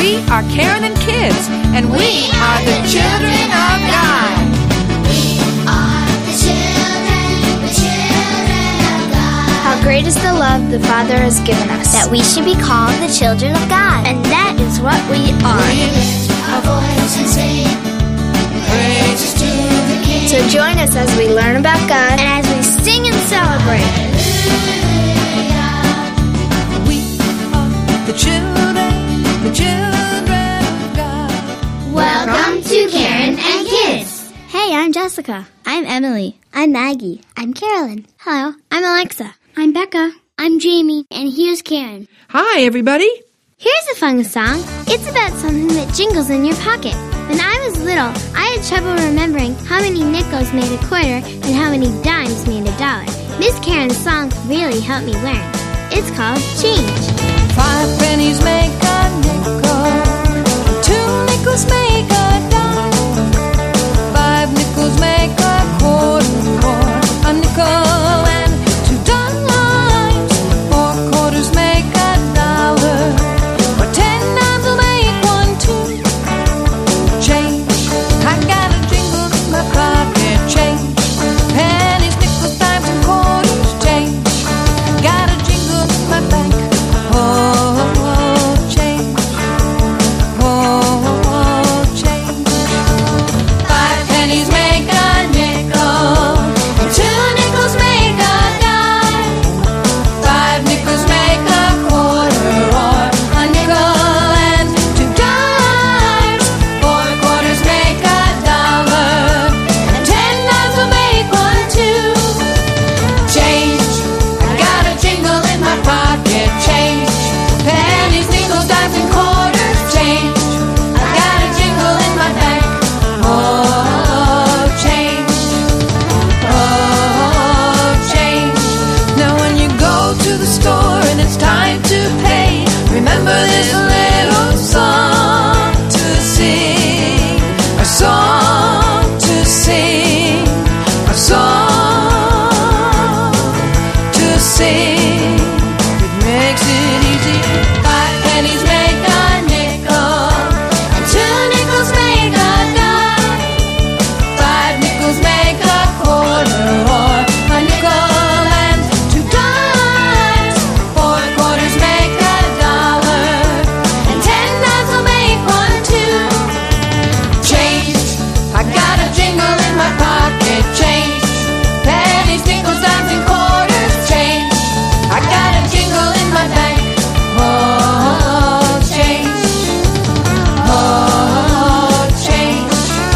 We are Karen and Kids, and we are the children of God. We are the children of God. How great is the love the Father has given us, That we should be called the children of God. and that is what we are. We lift our voice and sing praises to the King. So join us as we learn about God and as we sing and celebrate. We are the children of God. Welcome to Karen and Kids. Hey, I'm Jessica. I'm Emily. I'm Maggie. I'm Carolyn. Hello, I'm Alexa. I'm Becca. I'm Jamie. And here's Karen. Hi, everybody. Here's a fun song. It's about something that jingles in your pocket. When I was little, I had trouble remembering how many nickels made a quarter and how many dimes made a dollar. Miss Karen's song really helped me learn. It's called Change. 5 pennies make a nickel. 2 nickels make a dime. 5 nickels make a quarter or a nickel and 2 dimes. 4 quarters make a dollar. Or 10 dimes will make 1 too. Change, I got a jingle in my pocket. Change, pennies, nickels, dimes, and quarters. Change, got a jingle in my bank. Oh, change. Oh, change. 5 pennies make a nickel, and 2 nickels make a dime. 5 nickels make a quarter or a nickel and 2 dimes. 4 quarters make a dollar, and 10 dimes will make 1 too. Change, I got a jingle in my pocket. Change, pennies, nickels, dimes, and quarters. Change, I got a jingle in my bank. Oh, change. Oh, change. Now when you go to the store and it's time to pay, remember this little song to sing. A song to sing. A song to sing. It makes it easy. 5 pennies make a nickel, and 2 nickels make a dime. 5 nickels make a quarter or a nickel and 2 dimes. 4 quarters make a dollar, and 10 dimes will make 1 too. Change, I got a jingle in my pocket. Change, pennies, nickels, dimes, and quarters. Change, I got a jingle in my bank. Oh, change. Oh, change.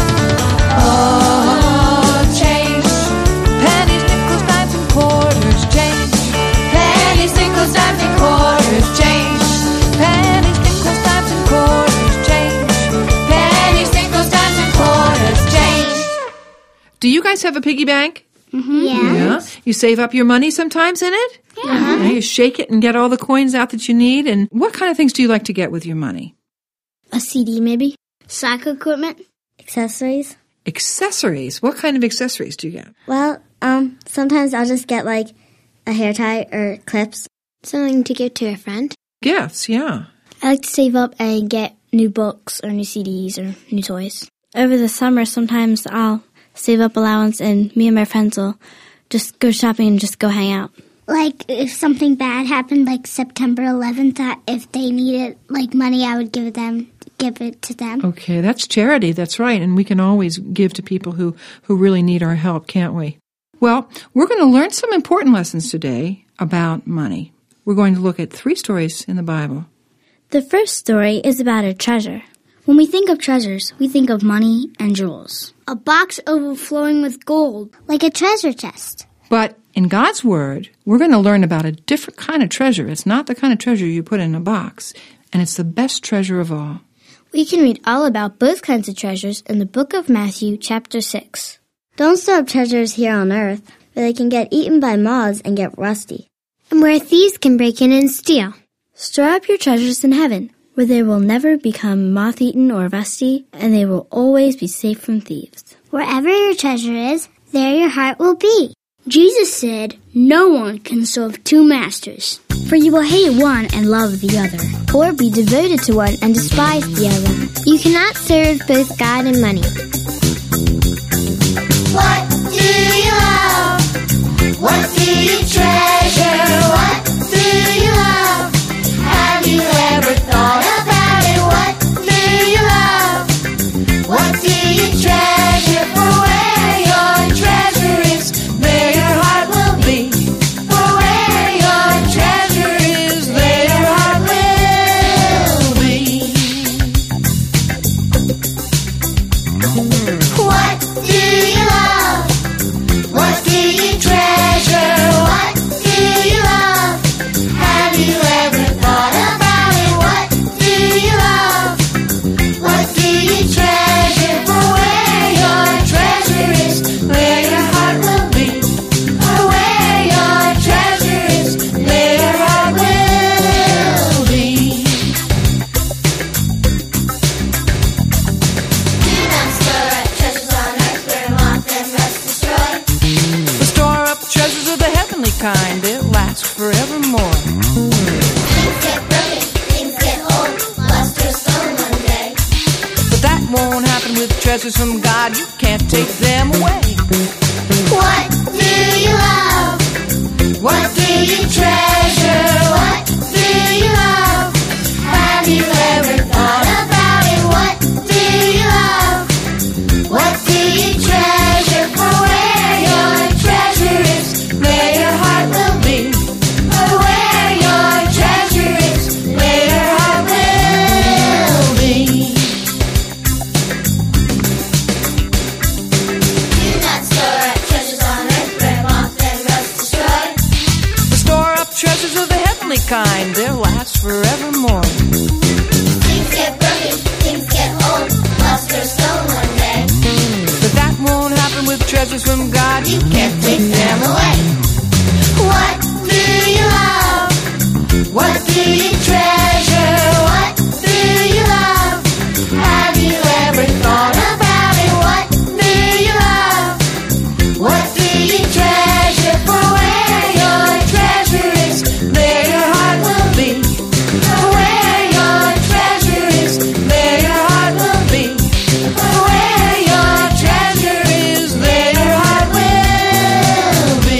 Oh, change. Pennies, nickels, dimes, and quarters. Change. Pennies, nickels, dimes, and quarters. Change. Pennies, nickels, dimes, and quarters. Change. Pennies, nickels, dimes, and quarters. Change. Do you guys have a piggy bank? Yeah. You save up your money sometimes in it? Yeah. You shake it and get all the coins out that you need. And what kind of things do you like to get with your money? A CD, maybe? Soccer equipment? Accessories? Accessories? What kind of accessories do you get? Well, sometimes I'll just get like a hair tie or clips. Something to give to a friend. Gifts, yeah. I like to save up and get new books or new CDs or new toys. Over the summer, sometimes I'll save up allowance and me and my friends will just go shopping and just go hang out. Like, if something bad happened, like September 11th, if they needed, like, money, I would give it to them. Okay, that's charity, that's right. And we can always give to people who really need our help, can't we? Well, we're going to learn some important lessons today about money. We're going to look at 3 stories in the Bible. The first story is about a treasure. When we think of treasures, we think of money and jewels. A box overflowing with gold, like a treasure chest. But in God's Word, we're going to learn about a different kind of treasure. It's not the kind of treasure you put in a box, and it's the best treasure of all. We can read all about both kinds of treasures in the book of Matthew, chapter 6. Don't store up treasures here on earth, where they can get eaten by moths and get rusty, and where thieves can break in and steal. Store up your treasures in heaven, where they will never become moth-eaten or rusty, and they will always be safe from thieves. Wherever your treasure is, there your heart will be. Jesus said, "No one can serve 2 masters." For you will hate one and love the other. Or be devoted to one and despise the other. You cannot serve both God and money. What do you love? What do you treasure? What do you love? Have you ever thought about it? What do you love? What do you treasure? For where your treasure is, there your heart will be. For where your treasure is, there your heart will be. What do you love? What do you treasure? What do you love? Have you ever thought about it? What do you love? What do you treasure? For where your treasure is, there your heart will be. For where your treasure is, there your heart will be. Do not store up treasures on earth where moth and rust destroy. But store up treasures of the heavenly kind, they'll last forevermore. Things get broken, things get old, lost or stolen one day. But that won't happen with treasures from God, you can't take them away. What do you love? What do you treasure? What do you love? Have you ever thought about it? What do you love? What do you treasure? For where your treasure is, there your heart will be. For where your treasure is, there your heart will be. Do not store up treasures on earth where moth and rust destroy. But store up treasures of the heavenly kind, they'll last forevermore. Things get broken, things get old, lost or stolen one day. But that won't happen with treasures from God, You can't take them away. What do you love? What do you treasure? What do you love? Have you ever thought about it? What do you love? What do you treasure? For where your treasure is, there your heart will be. For where your treasure is, there your heart will be. For where your treasure is, there your heart will be.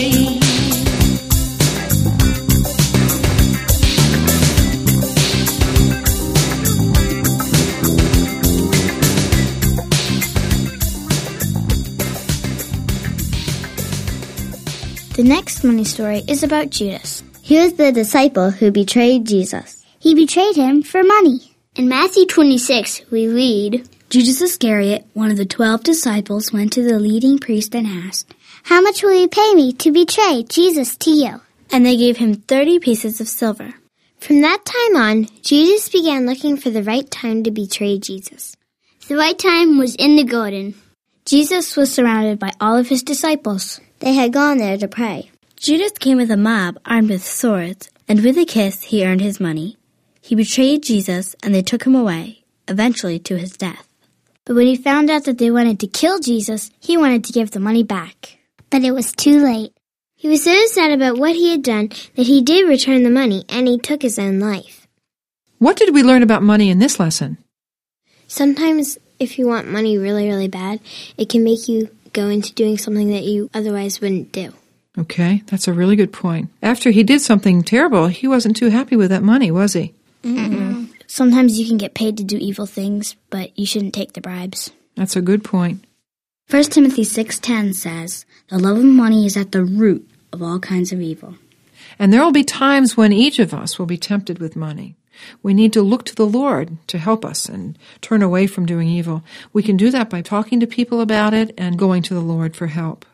The next money story is about Judas. He was the disciple who betrayed Jesus. He betrayed him for money. In Matthew 26, we read, Judas Iscariot, one of the 12 disciples, went to the leading priest and asked, How much will you pay me to betray Jesus to you? and they gave him 30 pieces of silver. From that time on, Judas began looking for the right time to betray Jesus. The right time was in the garden. Jesus was surrounded by all of his disciples. They had gone there to pray. Judas came with a mob armed with swords, and with a kiss he earned his money. He betrayed Jesus, and they took him away, eventually to his death. But when he found out that they wanted to kill Jesus, he wanted to give the money back. But it was too late. He was so sad about what he had done that he did return the money, and he took his own life. What did we learn about money in this lesson? Sometimes, if you want money really, really bad, it can make you go into doing something that you otherwise wouldn't do. Okay, that's a really good point. After he did something terrible, he wasn't too happy with that money, was he? Mm-mm. Sometimes you can get paid to do evil things, but you shouldn't take the bribes. That's a good point. 1 Timothy 6:10 says, The love of money is at the root of all kinds of evil. And there will be times when each of us will be tempted with money. We need to look to the Lord to help us and turn away from doing evil. We can do that by talking to people about it and going to the Lord for help.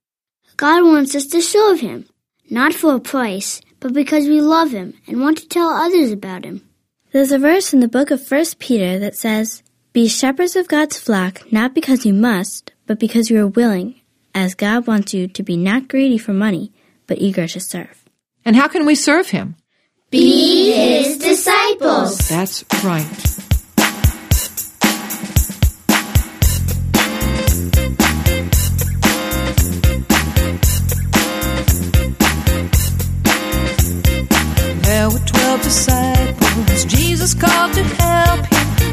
God wants us to serve Him, not for a price, but because we love Him and want to tell others about Him. There's a verse in the book of 1 Peter that says, Be shepherds of God's flock, not because you must, but because you are willing, as God wants you to be not greedy for money, but eager to serve. And how can we serve Him? Be His disciples. That's right.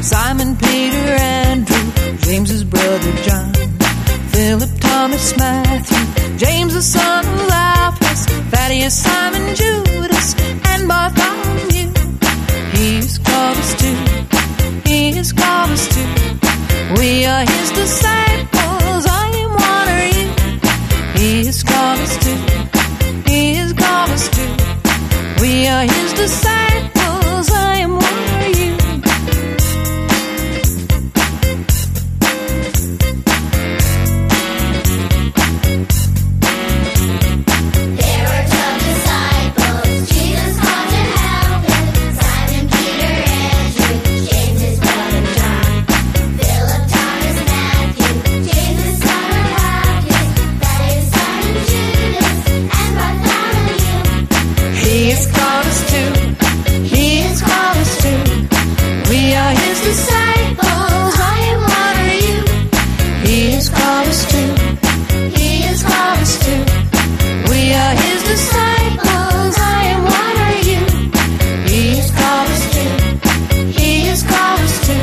Simon, Peter, Andrew, James's brother John, Philip, Thomas, Matthew, James the son of Alphaeus, Thaddeus, Simon, Judas, and Bartholomew. He has called us to, he has called us to. We are his disciples, I am one, are you? He has called us to, he has called us to. We are his disciples, I am one, are you? There were 12 disciples, Jesus called to help him. Simon, Peter, Andrew, James his brother John, Philip, Thomas, Matthew, James the son of Alphaeus, Thaddeus, Simon, Judas, and Bartholomew. He has called us to, he has called us to. We are his disciples, I am one, are you? He has called us to, he has called us to. We are his disciples, I am one, are you? He has called us to, he has called us to.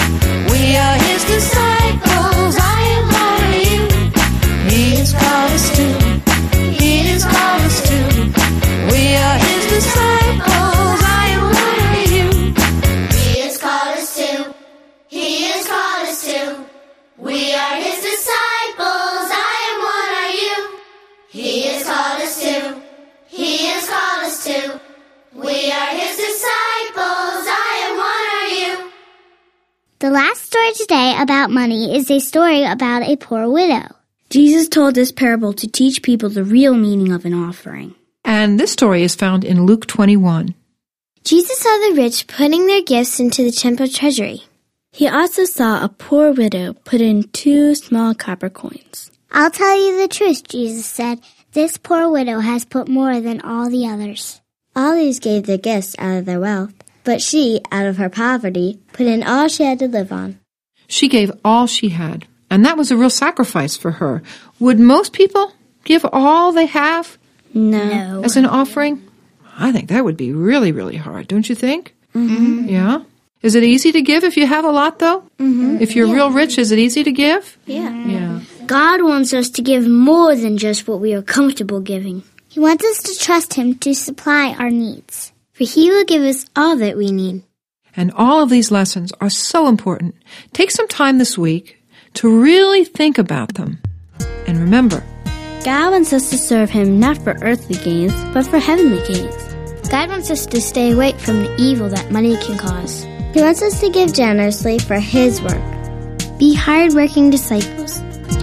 We are his disciples, I am one, are you? He has called us to, he has called us to. We are his disciples, I am one, are you? He has called us to, he has called us to. We are his disciples, I am one, are you? He has called us to, he has called us to. We are his disciples, I am one, are you? The last story today about money is a story about a poor widow. Jesus told this parable to teach people the real meaning of an offering. And this story is found in Luke 21. Jesus saw the rich putting their gifts into the temple treasury. He also saw a poor widow put in 2 small copper coins. I'll tell you the truth, Jesus said. This poor widow has put more than all the others. All these gave their gifts out of their wealth, but she, out of her poverty, put in all she had to live on. She gave all she had, and that was a real sacrifice for her. Would most people give all they have No. as an offering? I think that would be really, really hard, don't you think? Mm-hmm. Yeah? Is it easy to give if you have a lot, though? Mm-hmm. If you're real rich, is it easy to give? Yeah. God wants us to give more than just what we are comfortable giving, He wants us to trust Him to supply our needs. for He will give us all that we need. And all of these lessons are so important. Take some time this week to really think about them. And remember, God wants us to serve Him not for earthly gains, but for heavenly gains. God wants us to stay away from the evil that money can cause. He wants us to give generously for His work. Be hard-working disciples.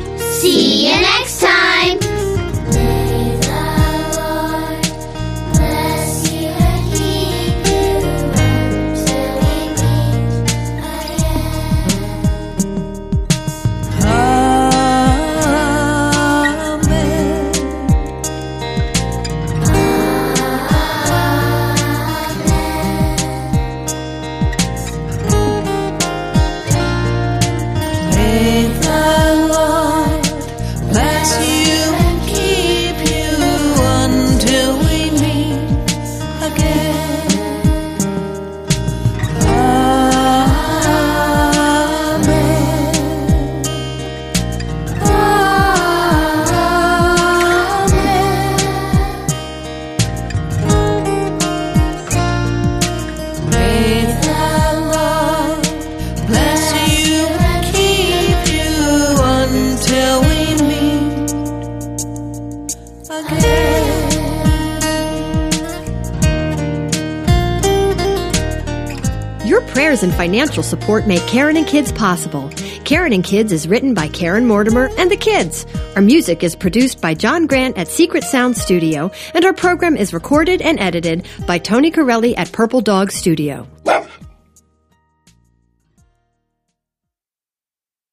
See you next time. May the Lord bless you and keep you until we meet again. May the Lord bless you and keep you until we meet again. May the Lord bless you and keep you until we meet again. Your prayers and financial support make Karen and Kids possible. Karen and Kids is written by Karen Mortimer and the kids. Our music is produced by John Grant at Secret Sound Studio, and our program is recorded and edited by Tony Corelli at Purple Dog Studio.